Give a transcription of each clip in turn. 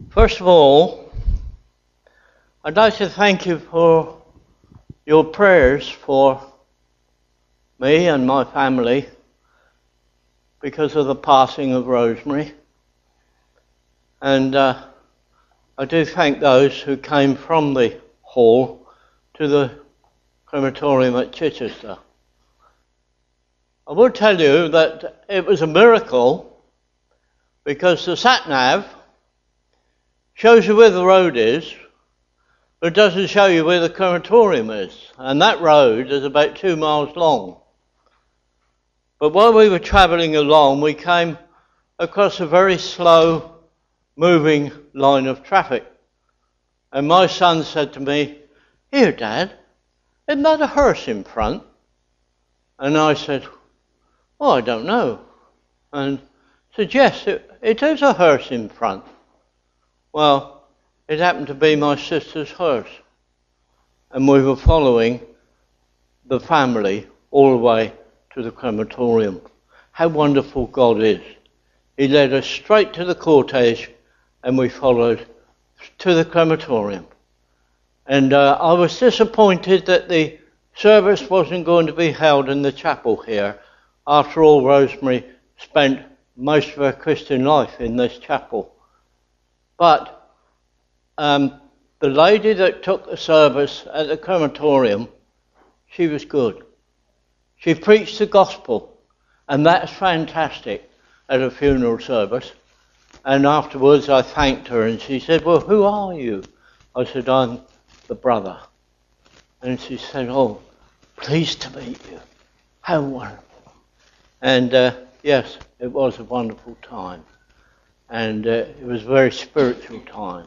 First of all, I'd like to thank you for your prayers for me and my family because of the passing of Rosemary. And I do thank those who came from the hall to the crematorium at Chichester. I will tell you that it was a miracle because the sat-nav shows you where the road is, but it doesn't show you where the crematorium is. And that road is about 2 miles long. But while we were travelling along, we came across a very slow moving line of traffic. And my son said to me, "Here, Dad, isn't that a hearse in front?" And I said, "Oh, I don't know." And he said, "Yes, it is a hearse in front." Well, it happened to be my sister's hearse. And we were following the family all the way to the crematorium. How wonderful God is. He led us straight to the cortege and we followed to the crematorium. And I was disappointed that the service wasn't going to be held in the chapel here. After all, Rosemary spent most of her Christian life in this chapel. But the lady that took the service at the crematorium, she was good. She preached the gospel, and that's fantastic at a funeral service. And afterwards I thanked her, and she said, "Well, who are you?" I said, "I'm the brother." And she said, "Oh, pleased to meet you. How wonderful." And yes, it was a wonderful time. And it was a very spiritual time.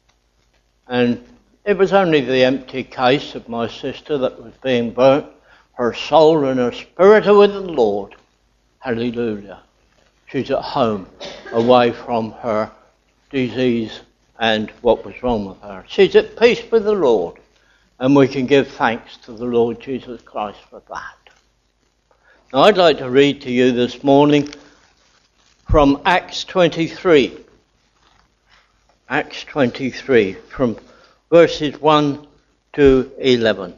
And it was only the empty case of my sister that was being burnt. Her soul and her spirit are with the Lord. Hallelujah. She's at home, away from her disease and what was wrong with her. She's at peace with the Lord. And we can give thanks to the Lord Jesus Christ for that. Now I'd like to read to you this morning from Acts 23. Acts 23, from verses 1 to 11.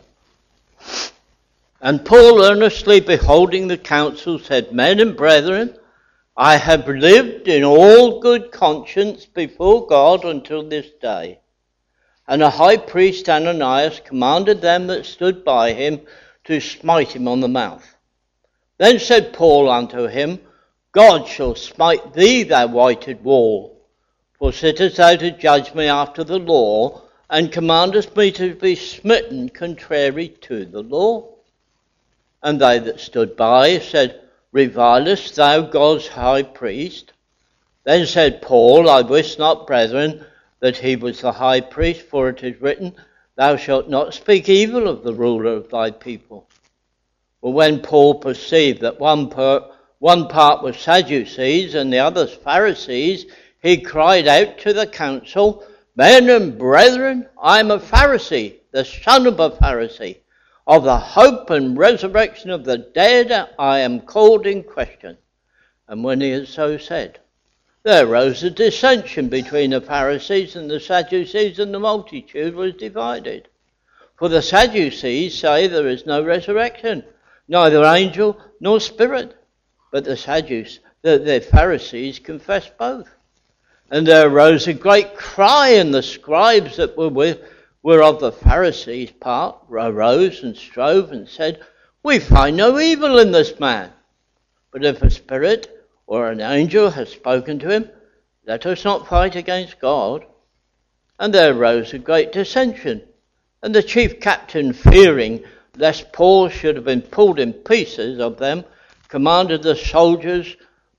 "And Paul, earnestly beholding the council, said, 'Men and brethren, I have lived in all good conscience before God until this day.' And the high priest Ananias commanded them that stood by him to smite him on the mouth. Then said Paul unto him, 'God shall smite thee, thou whited wall. For sittest thou to judge me after the law, and commandest me to be smitten contrary to the law?' And they that stood by said, 'Revilest thou God's high priest?' Then said Paul, 'I wist not, brethren, that he was the high priest, for it is written, Thou shalt not speak evil of the ruler of thy people.' But when Paul perceived that one part was Sadducees and the others Pharisees, he cried out to the council, 'Men and brethren, I am a Pharisee, the son of a Pharisee. Of the hope and resurrection of the dead I am called in question.' And when he had so said, there arose a dissension between the Pharisees and the Sadducees, and the multitude was divided. For the Sadducees say there is no resurrection, neither angel nor spirit. But the Pharisees confess both. And there arose a great cry, and the scribes that were of the Pharisees' part arose and strove and said, 'We find no evil in this man. But if a spirit or an angel has spoken to him, let us not fight against God.' And there arose a great dissension. And the chief captain, fearing lest Paul should have been pulled in pieces of them, commanded the soldiers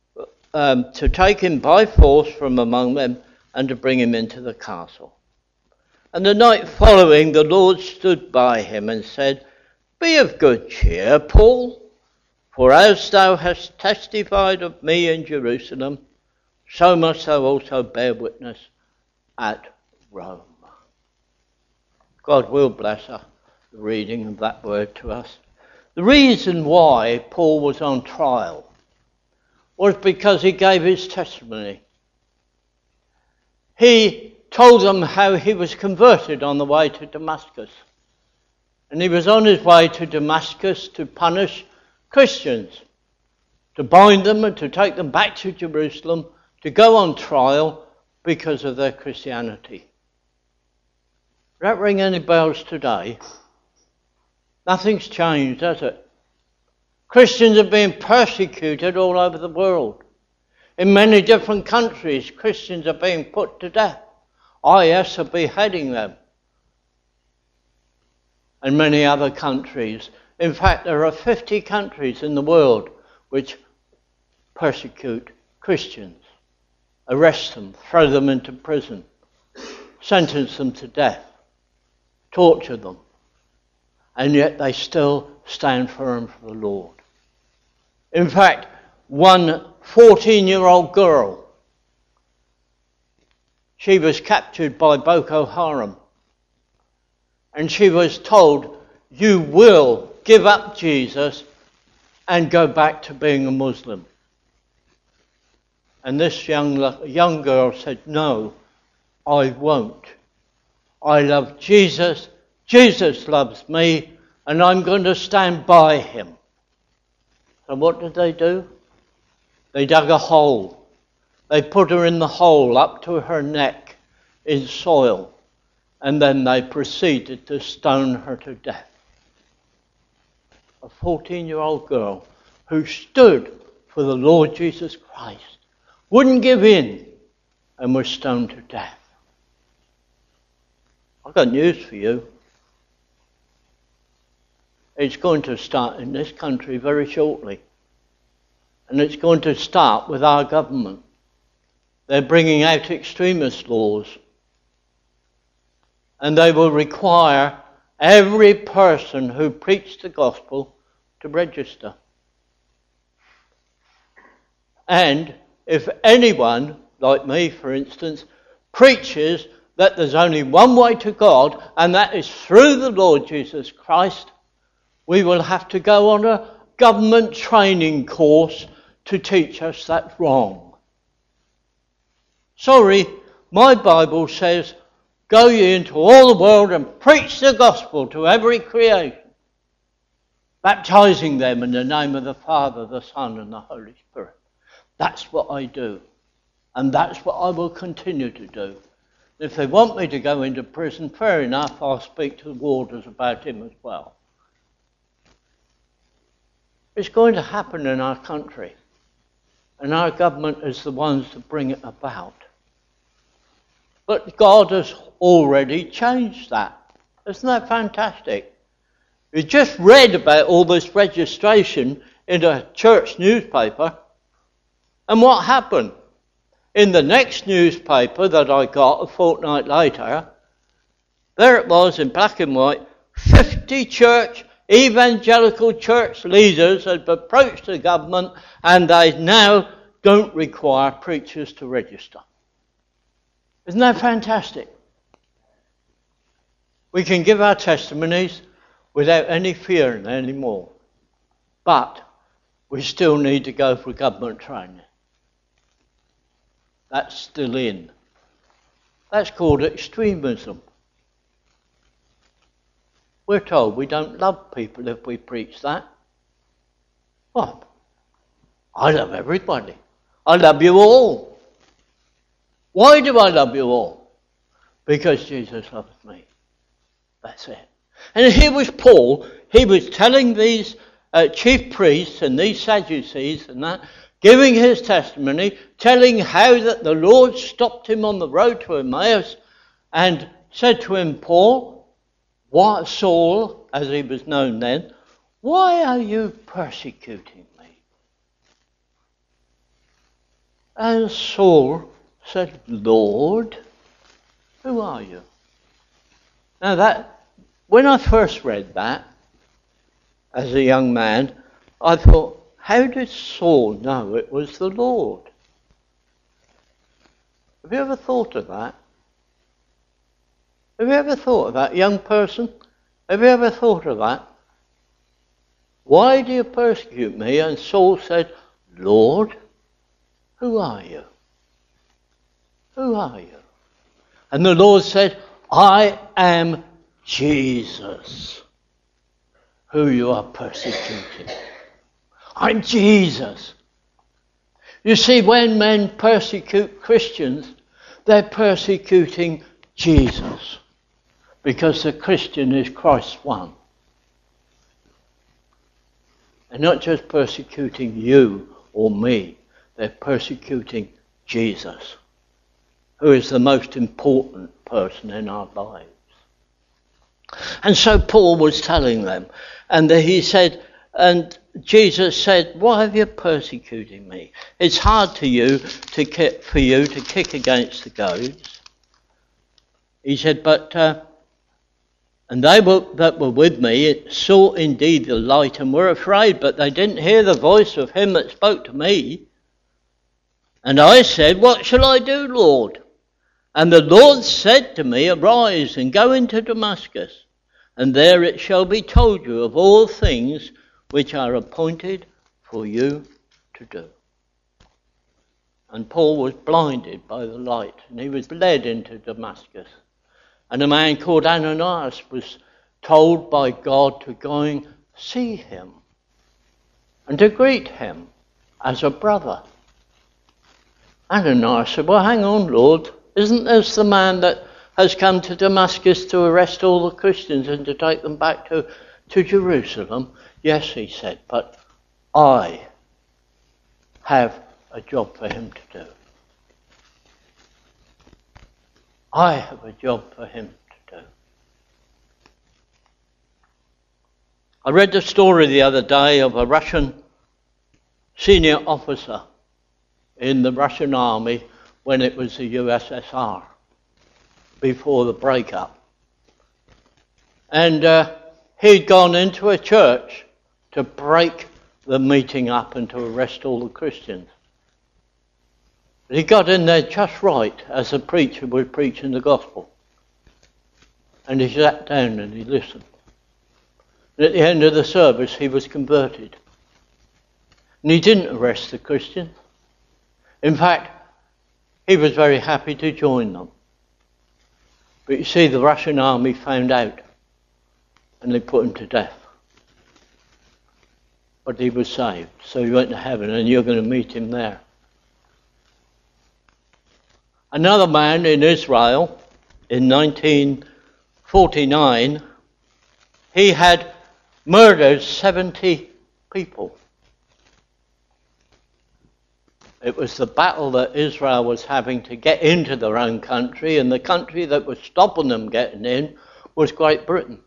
to take him by force from among them and to bring him into the castle. And the night following the Lord stood by him and said, 'Be of good cheer, Paul, for as thou hast testified of me in Jerusalem, so must thou also bear witness at Rome.'" God will bless the reading of that word to us. The reason why Paul was on trial was because he gave his testimony. He told them how he was converted on the way to Damascus. And he was on his way to Damascus to punish Christians, to bind them and to take them back to Jerusalem, to go on trial because of their Christianity. Does that ring any bells today? Nothing's changed, has it? Christians are being persecuted all over the world. In many different countries, Christians are being put to death. IS are beheading them. And many other countries. In fact, there are 50 countries in the world which persecute Christians, arrest them, throw them into prison, sentence them to death, torture them. And yet they still stand firm for the Lord. In fact, one 14-year-old girl, she was captured by Boko Haram. And she was told, you will give up Jesus and go back to being a Muslim. And this young girl said, no, I won't. I love Jesus. Jesus loves me, and I'm going to stand by him. So what did they do? They dug a hole. They put her in the hole up to her neck in soil, and then they proceeded to stone her to death. A 14-year-old girl who stood for the Lord Jesus Christ, wouldn't give in, and was stoned to death. I've got news for you. It's going to start in this country very shortly. And it's going to start with our government. They're bringing out extremist laws. And they will require every person who preached the gospel to register. And if anyone, like me for instance, preaches that there's only one way to God, and that is through the Lord Jesus Christ, we will have to go on a government training course to teach us that's wrong. Sorry, my Bible says, go ye into all the world and preach the gospel to every creation, baptizing them in the name of the Father, the Son, and the Holy Spirit. That's what I do. And that's what I will continue to do. If they want me to go into prison, fair enough, I'll speak to the warders about him as well. It's going to happen in our country. And our government is the ones to bring it about. But God has already changed that. Isn't that fantastic? We just read about all this registration in a church newspaper. And what happened? In the next newspaper that I got a fortnight later, there it was in black and white, 50 evangelical church leaders had approached the government and they now don't require preachers to register. Isn't that fantastic? We can give our testimonies without any fear anymore. But we still need to go for government training. That's still in. That's called extremism. We're told we don't love people if we preach that. What? I love everybody. I love you all. Why do I love you all? Because Jesus loves me. That's it. And here was Paul. He was telling these chief priests and these Sadducees and that, giving his testimony, telling how that the Lord stopped him on the road to Emmaus and said to him, Paul, Saul, as he was known then, why are you persecuting me? And Saul said, Lord, who are you? Now when I first read that, as a young man, I thought, how did Saul know it was the Lord? Have you ever thought of that? Have you ever thought of that, young person? Have you ever thought of that? Why do you persecute me? And Saul said, Lord, who are you? Who are you? And the Lord said, I am Jesus, who you are persecuting. I'm Jesus. You see, when men persecute Christians, they're persecuting Jesus, because the Christian is Christ's one. They're not just persecuting you or me, they're persecuting Jesus, who is the most important person in our lives. And so Paul was telling them, and he said, and Jesus said, why have you persecuted me? It's hard for you to kick against the goads. He said, but and they that were with me saw indeed the light and were afraid, but they didn't hear the voice of him that spoke to me. And I said, what shall I do, Lord? And the Lord said to me, arise and go into Damascus, and there it shall be told you of all things which are appointed for you to do. And Paul was blinded by the light, and he was led into Damascus. And a man called Ananias was told by God to go and see him and to greet him as a brother. Ananias said, well, hang on, Lord. Isn't this the man that has come to Damascus to arrest all the Christians and to take them back to Jerusalem? Yes, he said, but I have a job for him to do. I have a job for him to do. I read the story the other day of a Russian senior officer in the Russian army when it was the USSR, before the breakup. And he'd gone into a church to break the meeting up and to arrest all the Christians. But he got in there just right as the preacher was preaching the gospel. And he sat down and he listened. And at the end of the service, he was converted. And he didn't arrest the Christians. In fact, he was very happy to join them. But you see, the Russian army found out and they put him to death. But he was saved, so he went to heaven, and you're going to meet him there. Another man in Israel in 1949, he had murdered 70 people. It was the battle that Israel was having to get into their own country, and the country that was stopping them getting in was Great Britain.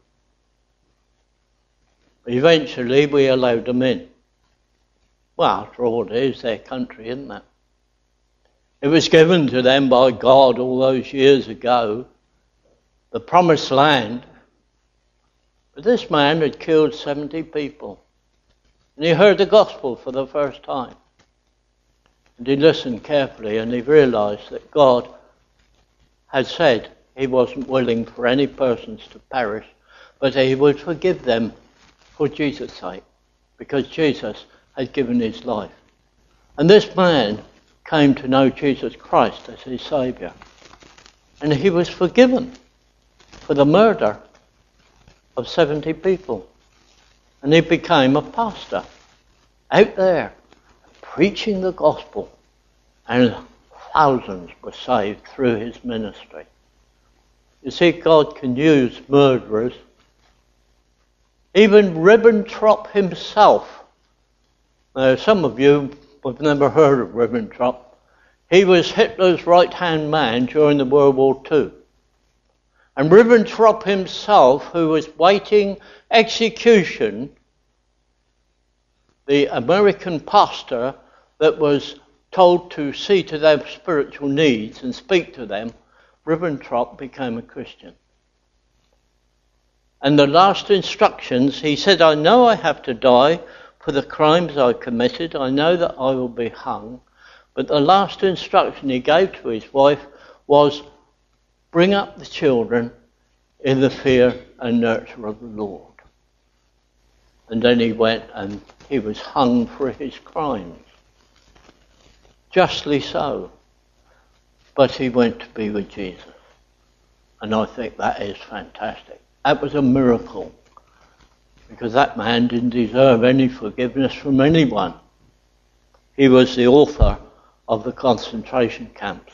Eventually we allowed them in. Well, after all, it is their country, isn't it? It was given to them by God all those years ago, the promised land. But this man had killed 70 people. And he heard the gospel for the first time. And he listened carefully, and he realized that God had said he wasn't willing for any persons to perish, but he would forgive them for Jesus' sake, because Jesus had given his life. And this man came to know Jesus Christ as his Saviour. And he was forgiven for the murder of 70 people. And he became a pastor out there preaching the gospel. And thousands were saved through his ministry. You see, God can use murderers. Even Ribbentrop himself. Now, some of you have never heard of Ribbentrop. He was Hitler's right-hand man during the World War II. And Ribbentrop himself, who was waiting execution, the American pastor that was told to see to their spiritual needs and speak to them, Ribbentrop became a Christian. And the last instructions, he said, I know I have to die for the crimes I committed. I know that I will be hung. But the last instruction he gave to his wife was, bring up the children in the fear and nurture of the Lord. And then he went and he was hung for his crimes. Justly so. But he went to be with Jesus. And I think that is fantastic. That was a miracle, because that man didn't deserve any forgiveness from anyone. He was the author of the concentration camps.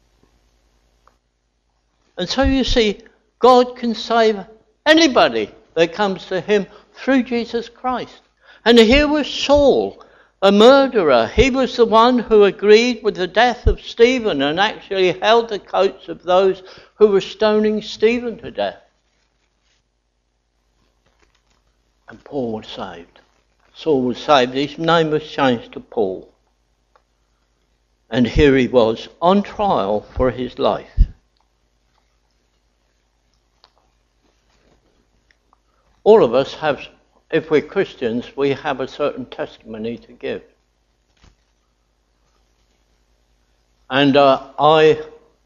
And so you see, God can save anybody that comes to him through Jesus Christ. And here was Saul, a murderer. He was the one who agreed with the death of Stephen and actually held the coats of those who were stoning Stephen to death. And Paul was saved. Saul was saved. His name was changed to Paul. And here he was on trial for his life. All of us have, if we're Christians, we have a certain testimony to give. And I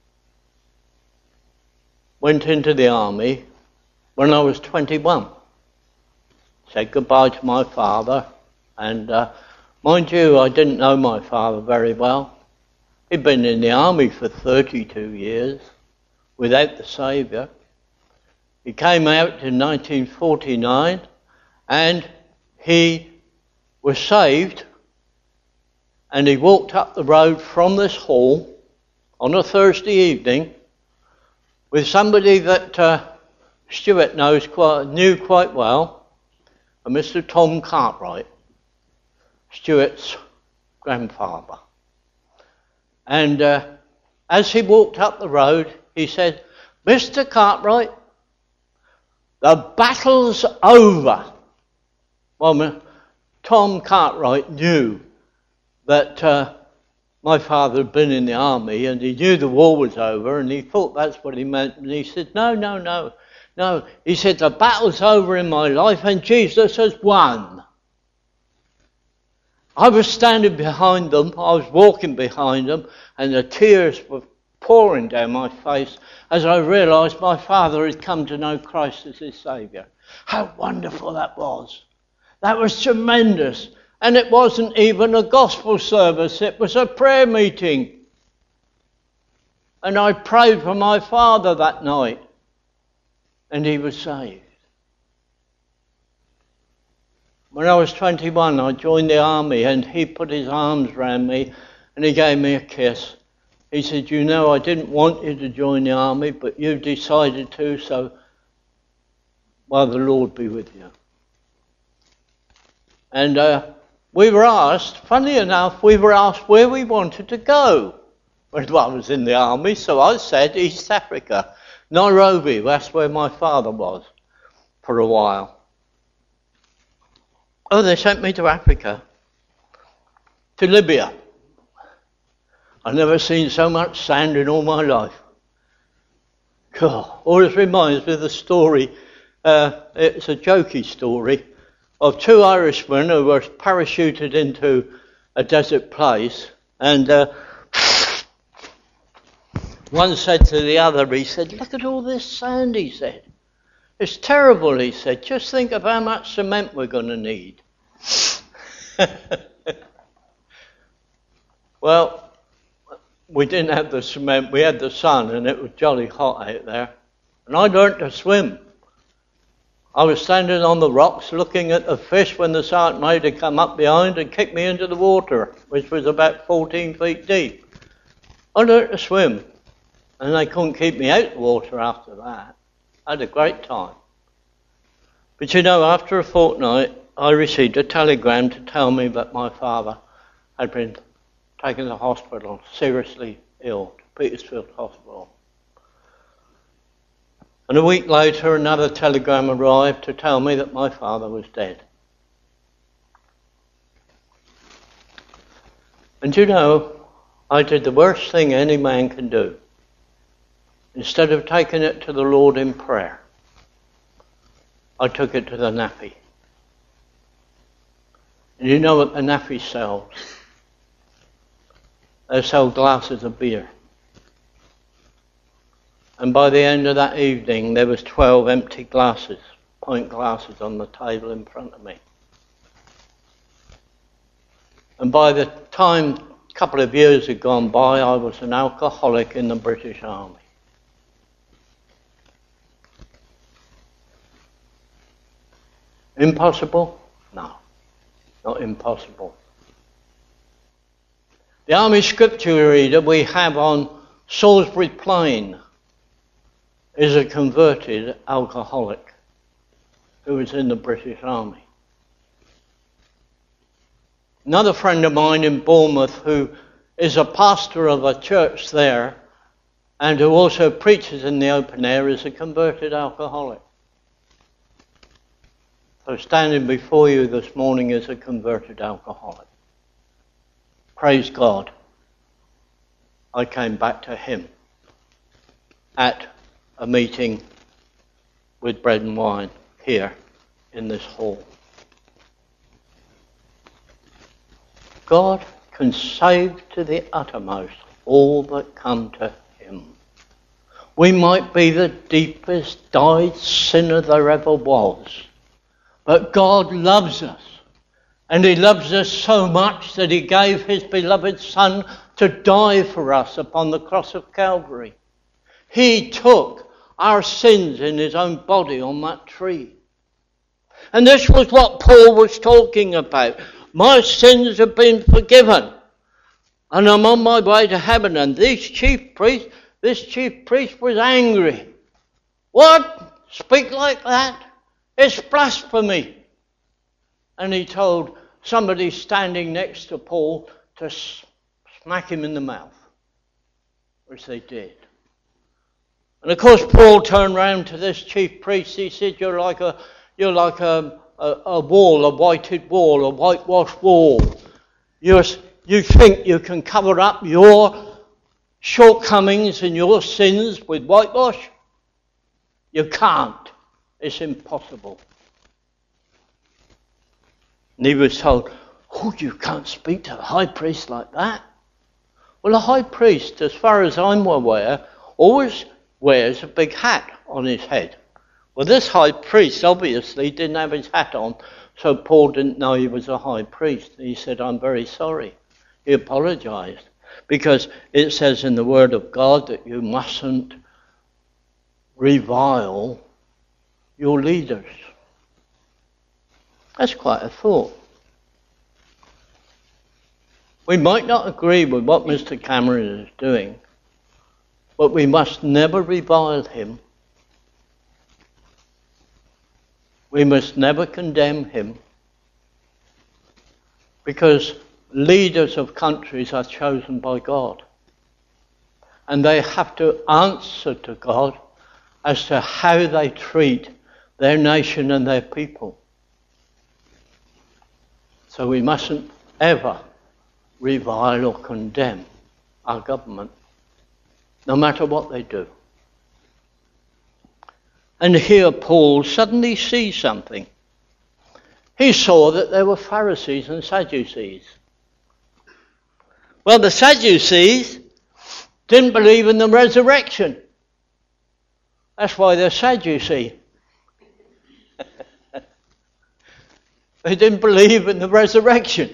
went into the army when I was 21. Said goodbye to my father. And mind you, I didn't know my father very well. He'd been in the army for 32 years without the Saviour. He came out in 1949 and he was saved, and he walked up the road from this hall on a Thursday evening with somebody that Stuart knew quite well, a Mr. Tom Cartwright, Stuart's grandfather. And as he walked up the road, he said, "Mr. Cartwright, the battle's over." Well, Tom Cartwright knew that my father had been in the army, and he knew the war was over, and he thought that's what he meant. And he said, No. He said, the battle's over in my life, and Jesus has won. I was standing behind them, I was walking behind them, and the tears were pouring down my face as I realised my father had come to know Christ as his Saviour. How wonderful that was. That was tremendous. And it wasn't even a gospel service, it was a prayer meeting. And I prayed for my father that night, and he was saved. When I was 21, I joined the army, and he put his arms around me and he gave me a kiss. He said, "You know, I didn't want you to join the army, but you decided to, so well, the Lord be with you." And we were asked, funny enough, where we wanted to go when I was in the army. So I said East Africa, Nairobi, that's where my father was for a while. Oh, they sent me to Africa, to Libya. I've never seen so much sand in all my life. God, always reminds me of the story, it's a jokey story, of two Irishmen who were parachuted into a desert place, and one said to the other, he said, "Look at all this sand," he said. "It's terrible," he said. "Just think of how much cement we're going to need." Well, we didn't have the cement, we had the sun, and it was jolly hot out there. And I learnt to swim. I was standing on the rocks looking at the fish when the sergeant major come up behind and kicked me into the water, which was about 14 feet deep. I learnt to swim, and they couldn't keep me out of the water after that. I had a great time. But you know, after a fortnight, I received a telegram to tell me that my father had been taken to the hospital, seriously ill, to Petersfield Hospital. And a week later, another telegram arrived to tell me that my father was dead. And you know, I did the worst thing any man can do. Instead of taking it to the Lord in prayer, I took it to the NAPI. And you know what the NAPI sells? They sell glasses of beer. And by the end of that evening, there was 12 empty glasses, pint glasses on the table in front of me. And by the time a couple of years had gone by, I was an alcoholic in the British Army. Impossible? No, not impossible. The Army Scripture reader we have on Salisbury Plain is a converted alcoholic who was in the British Army. Another friend of mine in Bournemouth who is a pastor of a church there and who also preaches in the open air is a converted alcoholic. So standing before you this morning is a converted alcoholic. Praise God, I came back to him at a meeting with bread and wine here in this hall. God can save to the uttermost all that come to him. We might be the deepest dyed sinner there ever was, but God loves us. And he loves us so much that he gave his beloved Son to die for us upon the cross of Calvary. He took our sins in his own body on that tree. And this was what Paul was talking about. My sins have been forgiven. And I'm on my way to heaven. And this chief priest was angry. What? Speak like that? It's blasphemy. And he told somebody standing next to Paul to smack him in the mouth, which they did. And of course Paul turned round to this chief priest. He said, you're like a wall, a whited wall, a whitewashed wall. You think you can cover up your shortcomings and your sins with whitewash? You can't. It's impossible. And he was told, oh, you can't speak to the high priest like that. Well, the high priest, as far as I'm aware, always wears a big hat on his head. Well, this high priest obviously didn't have his hat on, so Paul didn't know he was a high priest. He said, I'm very sorry. He apologized, because it says in the Word of God that you mustn't revile your leaders. That's quite a thought. We might not agree with what Mr. Cameron is doing, but we must never revile him. We must never condemn him, because leaders of countries are chosen by God, and they have to answer to God as to how they treat their nation and their people. So we mustn't ever revile or condemn our government, no matter what they do. And here Paul suddenly sees something. He saw that there were Pharisees and Sadducees. Well, the Sadducees didn't believe in the resurrection. That's why they're Sadducee. They didn't believe in the resurrection.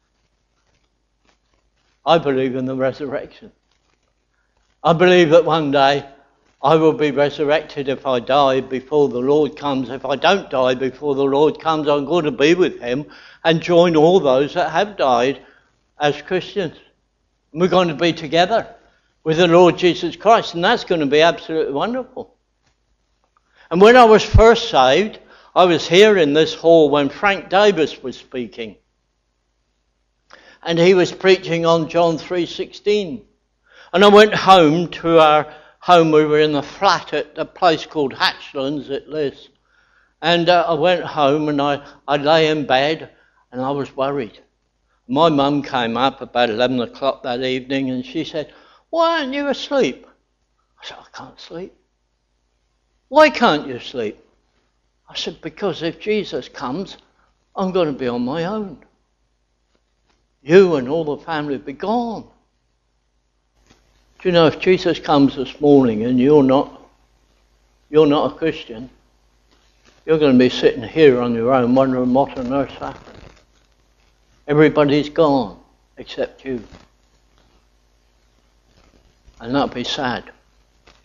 I believe in the resurrection. I believe that one day I will be resurrected if I die before the Lord comes. If I don't die before the Lord comes, I'm going to be with him and join all those that have died as Christians. And we're going to be together with the Lord Jesus Christ, and that's going to be absolutely wonderful. And when I was first saved, I was here in this hall when Frank Davis was speaking. And he was preaching on John 3:16. And I went home to our home. We were in a flat at a place called Hatchlands at Liss. And I went home and I lay in bed and I was worried. My mum came up about 11 o'clock that evening and she said, why aren't you asleep? I said, I can't sleep. Why can't you sleep? I said, because if Jesus comes, I'm going to be on my own. You and all the family will be gone. Do you know, if Jesus comes this morning and you're not a Christian, you're going to be sitting here on your own wondering what on earth's happened. Everybody's gone except you. And that'll be sad.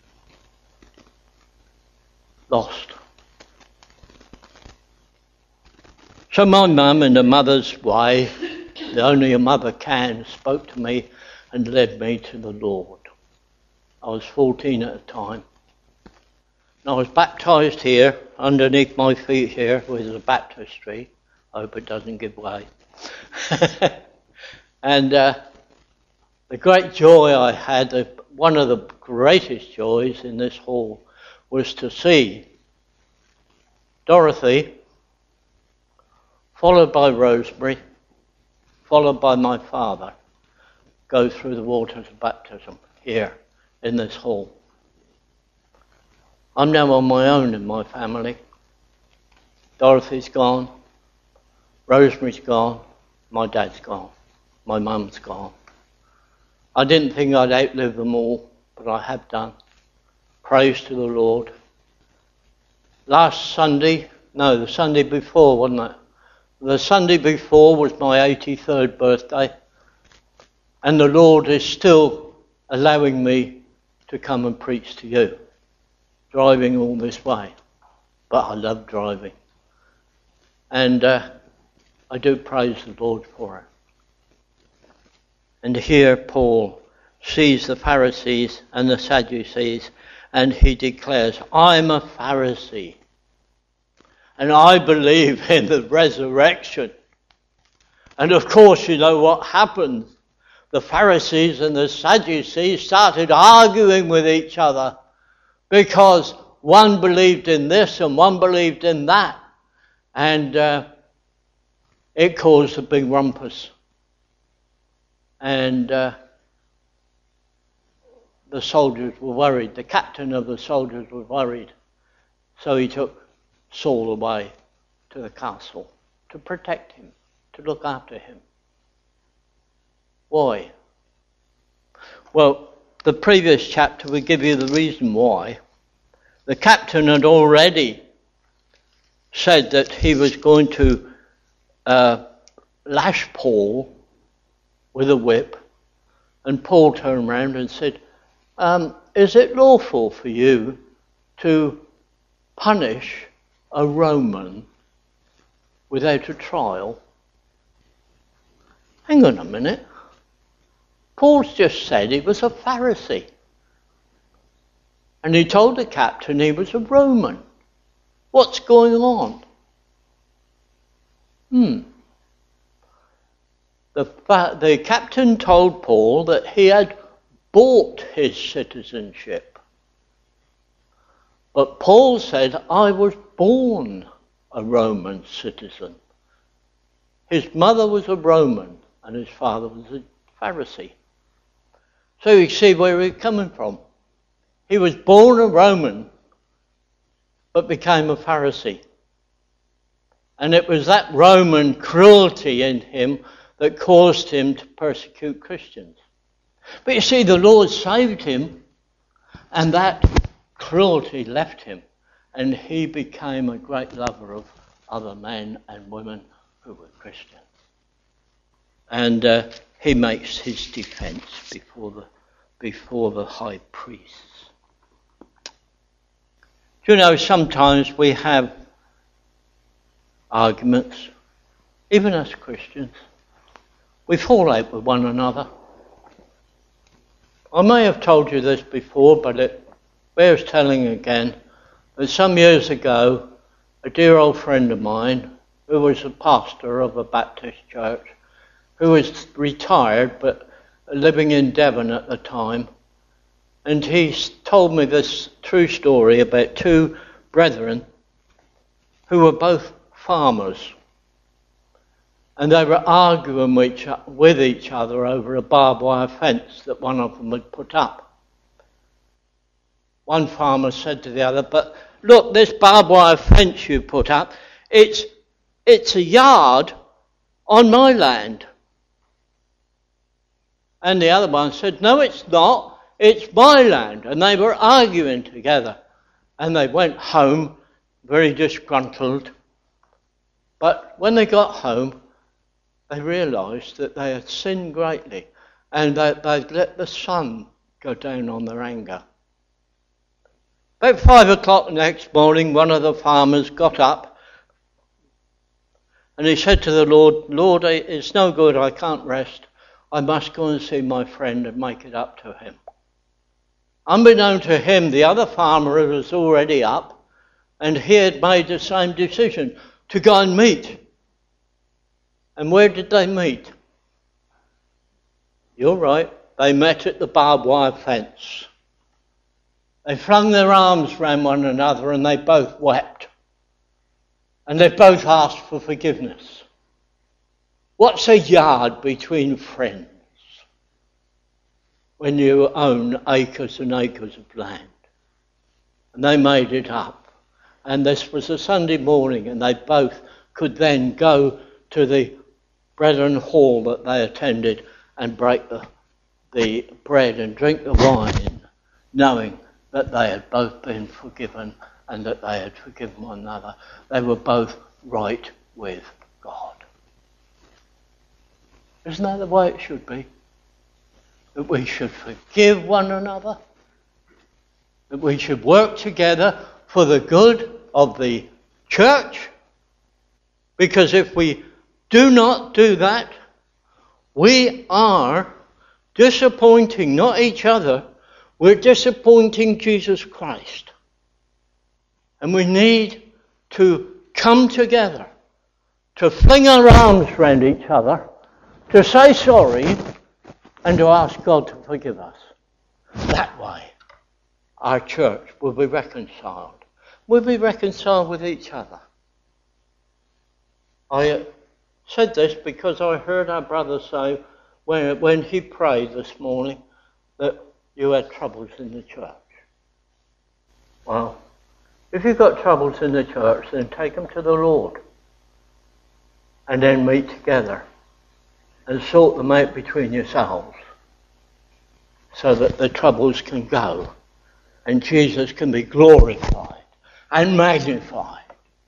Lost. So my mum, in a mother's way, the only a mother can, spoke to me and led me to the Lord. I was 14 at the time. And I was baptised here, underneath my feet here was a baptistry. I hope it doesn't give way. And the great joy I had, one of the greatest joys in this hall, was to see Dorothy, followed by Rosemary, followed by my father, go through the waters of baptism here in this hall. I'm now on my own in my family. Dorothy's gone, Rosemary's gone, my dad's gone, my mum's gone. I didn't think I'd outlive them all, but I have done. Praise to the Lord. Last Sunday, no, the Sunday before, wasn't it? The Sunday before was my 83rd birthday, and the Lord is still allowing me to come and preach to you, driving all this way. But I love driving. And I do praise the Lord for it. And here Paul sees the Pharisees and the Sadducees, and he declares, I'm a Pharisee, and I believe in the resurrection. And of course, you know what happened. The Pharisees and the Sadducees started arguing with each other because one believed in this and one believed in that. And it caused a big rumpus. And the soldiers were worried. The captain of the soldiers was worried. So he took Saul away to the castle to protect him, to look after him. Why? Well, the previous chapter will give you the reason why. The captain had already said that he was going to lash Paul with a whip, and Paul turned around and said, is it lawful for you to punish a Roman without a trial? Hang on a minute. Paul's just said he was a Pharisee. And he told the captain he was a Roman. What's going on? The captain told Paul that he had bought his citizenship. But Paul said, I was born a Roman citizen. His mother was a Roman and his father was a Pharisee. So you see where he's coming from. He was born a Roman but became a Pharisee. And it was that Roman cruelty in him that caused him to persecute Christians. But you see, the Lord saved him, and that cruelty left him, and he became a great lover of other men and women who were Christians. And he makes his defense before the high priests. Do you know, sometimes we have arguments, even as Christians. We fall out with one another. I may have told you this before, but it bears telling again, that some years ago, a dear old friend of mine, who was a pastor of a Baptist church, who was retired but living in Devon at the time, and he told me this true story about two brethren who were both farmers. And they were arguing with each other over a barbed wire fence that one of them had put up. One farmer said to the other, but look, this barbed wire fence you put up, it's a yard on my land. And the other one said, no, it's not, it's my land. And they were arguing together. And they went home very disgruntled. But when they got home, they realised that they had sinned greatly and that they'd let the sun go down on their anger. About 5 o'clock the next morning, one of the farmers got up And he said to the Lord, Lord, it's no good, I can't rest. I must go and see my friend and make it up to him. Unbeknown to him, the other farmer was already up, and he had made the same decision to go and meet. And where did they meet? You're right, they met at the barbed wire fence. They flung their arms round one another and they both wept. And they both asked for forgiveness. What's a yard between friends when you own acres and acres of land? And they made it up. And this was a Sunday morning, and they both could then go to the Brethren Hall that they attended and break the bread and drink the wine, knowing that they had both been forgiven and that they had forgiven one another. They were both right with God. Isn't that the way it should be? That we should forgive one another, that we should work together for the good of the church, because if we do not do that, we are disappointing not each other, we're disappointing Jesus Christ. And we need to come together, to fling our arms around each other, to say sorry, and to ask God to forgive us. That way, our church will be reconciled. We'll be reconciled with each other. I said this because I heard our brother say, when he prayed this morning, that you had troubles in the church. Well, if you've got troubles in the church, then take them to the Lord. And then meet together and sort them out between yourselves so that the troubles can go and Jesus can be glorified and magnified.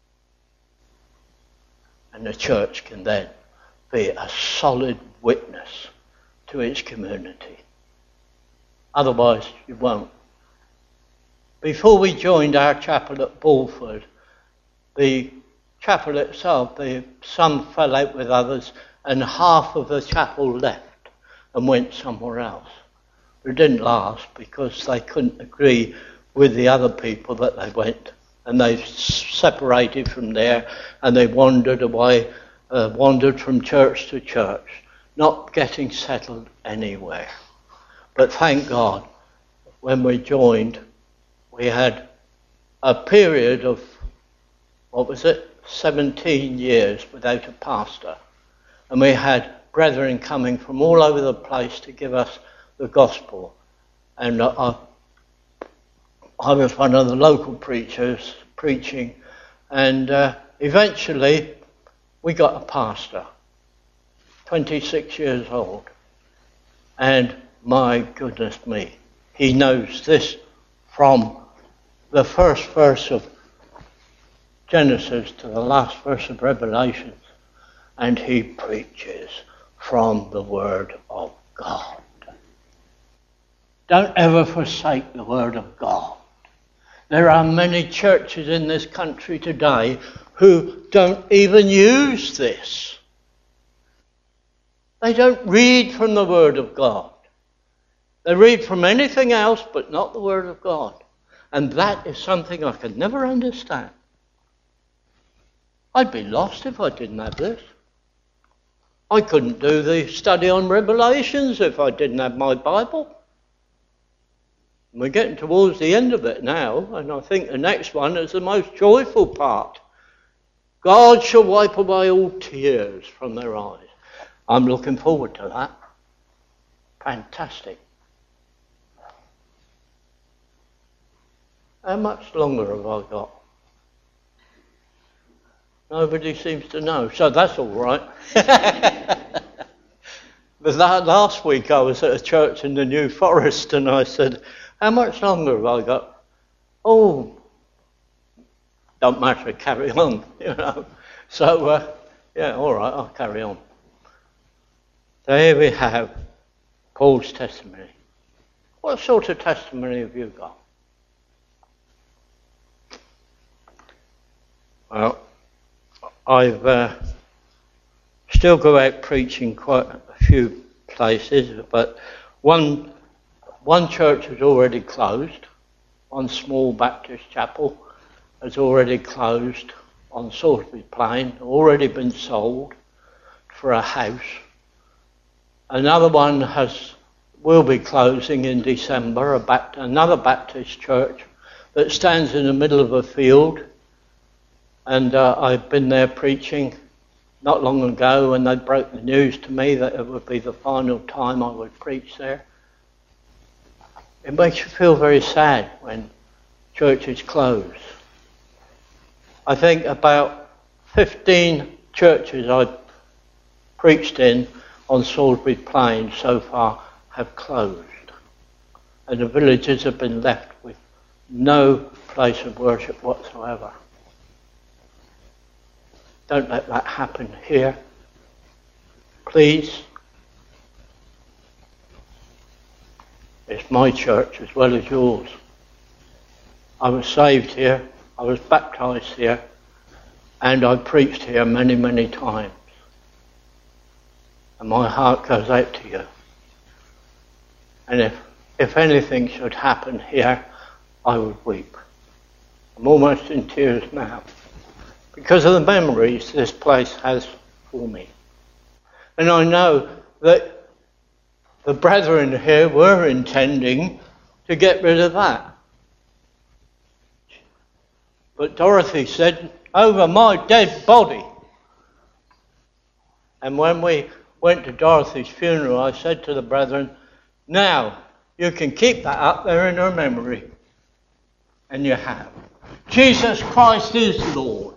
And the church can then be a solid witness to its community. Otherwise, you won't. Before we joined our chapel at Bulford, the chapel itself, some fell out with others, and half of the chapel left and went somewhere else. It didn't last because they couldn't agree with the other people that they went, and they separated from there and they wandered away, wandered from church to church, not getting settled anywhere. But thank God, when we joined, we had a period of, 17 years without a pastor. And we had brethren coming from all over the place to give us the gospel. And I was one of the local preachers preaching. And eventually we got a pastor, 26 years old. And my goodness me, he knows this from the first verse of Genesis to the last verse of Revelations, and he preaches from the Word of God. Don't ever forsake the Word of God. There are many churches in this country today who don't even use this. They don't read from the Word of God. They read from anything else but not the Word of God. And that is something I could never understand. I'd be lost if I didn't have this. I couldn't do the study on Revelations if I didn't have my Bible. We're getting towards the end of it now, and I think the next one is the most joyful part. God shall wipe away all tears from their eyes. I'm looking forward to that. Fantastic. How much longer have I got? Nobody seems to know, so that's all right. But last week I was at a church in the New Forest and I said, how much longer have I got? Oh, don't matter, carry on, you know. So, yeah, all right, I'll carry on. So here we have Paul's testimony. What sort of testimony have you got? Well, I've still go out preaching quite a few places, but one church has already closed. One small Baptist chapel has already closed on Salisbury Plain, already been sold for a house. Another one will be closing in December, another Baptist church that stands in the middle of a field. And I've been there preaching not long ago when they broke the news to me that it would be the final time I would preach there. It makes you feel very sad when churches close. I think about 15 churches I've preached in on Salisbury Plain so far have closed. And the villages have been left with no place of worship whatsoever. Don't let that happen here. Please. It's my church as well as yours. I was saved here, I was baptised here, and I preached here many, many times. And my heart goes out to you. And if anything should happen here, I would weep. I'm almost in tears now because of the memories this place has for me. And I know that the brethren here were intending to get rid of that. But Dorothy said, over my dead body. And when we went to Dorothy's funeral, I said to the brethren, now you can keep that up there in her memory. And you have. Jesus Christ is Lord.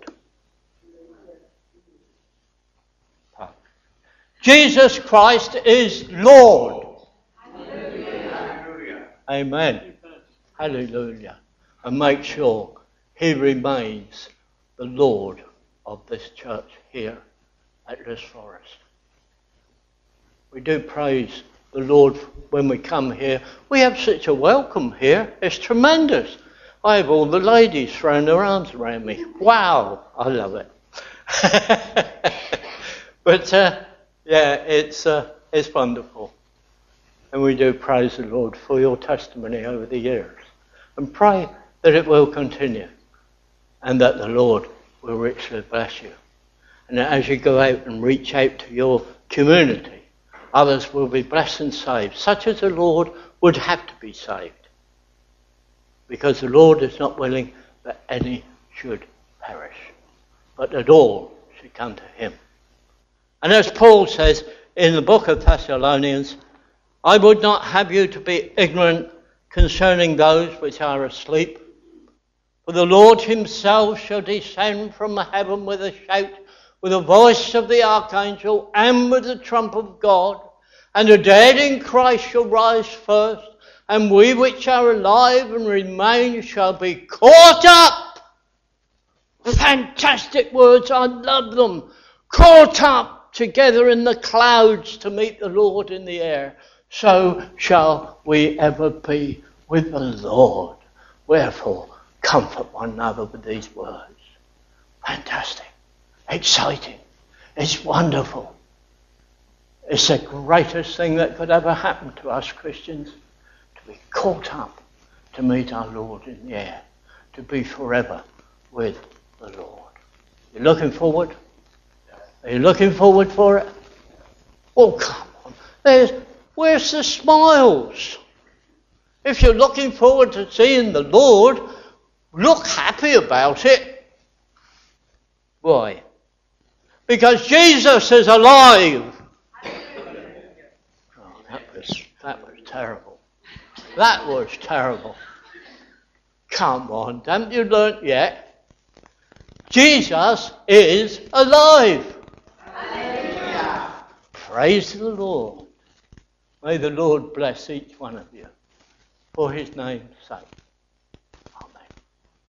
Jesus Christ is Lord. Hallelujah. Amen. Hallelujah. And make sure he remains the Lord of this church here at Lewes Forest. We do praise the Lord when we come here. We have such a welcome here. It's tremendous. I have all the ladies throwing their arms around me. Wow, I love it. But yeah, it's wonderful. And we do praise the Lord for your testimony over the years. And pray that it will continue. And that the Lord will richly bless you. And that as you go out and reach out to your community, others will be blessed and saved, such as the Lord would have to be saved. Because the Lord is not willing that any should perish, but that all should come to him. And as Paul says in the book of Thessalonians, I would not have you to be ignorant concerning those which are asleep. For the Lord himself shall descend from heaven with a shout, with the voice of the archangel, and with the trump of God. And the dead in Christ shall rise first, and we which are alive and remain shall be caught up. Fantastic words, I love them. Caught up together in the clouds to meet the Lord in the air. So shall we ever be with the Lord. Wherefore, comfort one another with these words. Fantastic. Exciting. It's wonderful. It's the greatest thing that could ever happen to us Christians. To be caught up to meet our Lord in the air. To be forever with the Lord. You looking forward? Are you looking forward for it? Oh, come on. Where's the smiles? If you're looking forward to seeing the Lord, look happy about it. Why? Because Jesus is alive. Oh, that was terrible. That was terrible. Come on, haven't you learnt yet? Jesus is alive. Hallelujah. Praise the Lord. May the Lord bless each one of you for his name's sake.